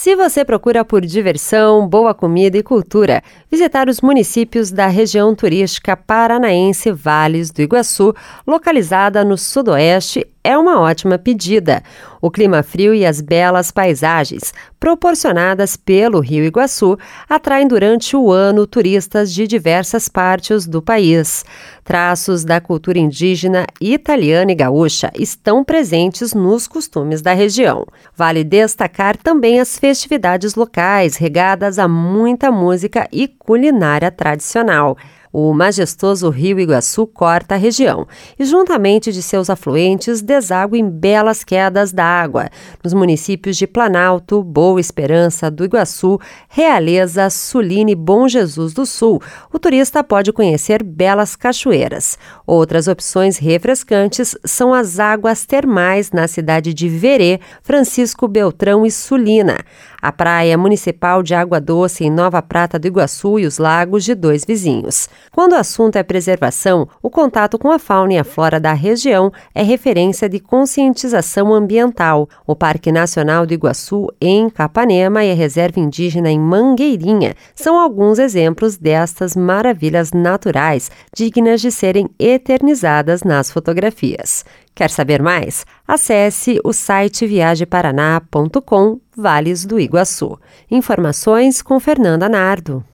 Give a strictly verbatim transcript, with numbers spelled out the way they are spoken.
Se você procura por diversão, boa comida e cultura, visitar os municípios da região turística paranaense Vales do Iguaçu, localizada no sudoeste, é uma ótima pedida. O clima frio e as belas paisagens proporcionadas pelo Rio Iguaçu atraem durante o ano turistas de diversas partes do país. Traços da cultura indígena, italiana e gaúcha estão presentes nos costumes da região. Vale destacar também as festividades locais, regadas a muita música e culinária tradicional. O majestoso Rio Iguaçu corta a região e, juntamente de seus afluentes, deságua em belas quedas d'água nos municípios de Planalto, Boa Esperança do Iguaçu, Realeza, Sulina e Bom Jesus do Sul. O turista pode conhecer belas cachoeiras. Outras opções refrescantes são as águas termais na cidade de Verê, Francisco Beltrão e Sulina, a Praia Municipal de Água Doce em Nova Prata do Iguaçu e os lagos de Dois Vizinhos. Quando o assunto é preservação, o contato com a fauna e a flora da região é referência de conscientização ambiental. O Parque Nacional do Iguaçu, em Capanema, e a Reserva Indígena em Mangueirinha são alguns exemplos destas maravilhas naturais, dignas de serem eternizadas nas fotografias. Quer saber mais? Acesse o site viagem paraná ponto com, Vales do Iguaçu. Informações com Fernanda Nardo.